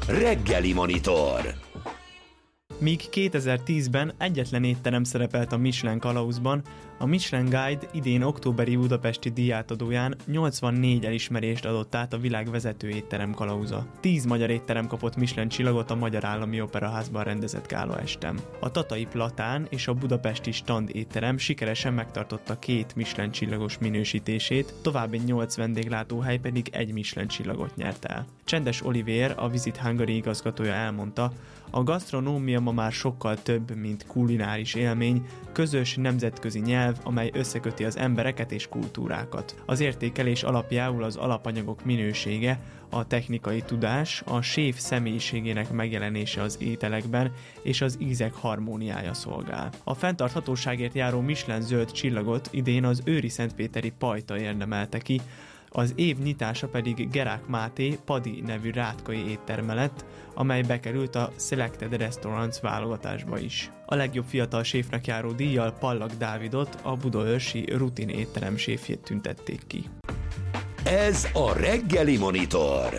Reggeli Monitor. Míg 2010-ben egyetlen étterem szerepelt a Michelin kalauzban, a Michelin Guide idén októberi budapesti díjátadóján 84 elismerést adott át a világ vezető étterem kalauza. 10 magyar étterem kapott Michelin csillagot a Magyar Állami Operaházban rendezett gálaestem. A Tatai Platán és a budapesti Stand étterem sikeresen megtartotta 2 Michelin csillagos minősítését, további 8 vendéglátóhely pedig 1 Michelin csillagot nyert el. Csendes Olivér, a Visit Hungary igazgatója elmondta, a gasztronómia ma már sokkal több, mint kulináris élmény, közös nemzetközi nyelv, amely összeköti az embereket és kultúrákat. Az értékelés alapjául az alapanyagok minősége, a technikai tudás, a séf személyiségének megjelenése az ételekben és az ízek harmóniája szolgál. A fenntarthatóságért járó Michelin zöld csillagot idén az Őri-Szentpéteri Pajta érdemelte ki, az év nyitása pedig Gerák Máté Padi nevű rátkai étterme lett, amely bekerült a Selected Restaurants válogatásba is. A legjobb fiatal séfnek járó díjjal Pallag Dávidot, a budaörsi Rutin étterem séfjét tüntették ki. Ez a Reggeli Monitor.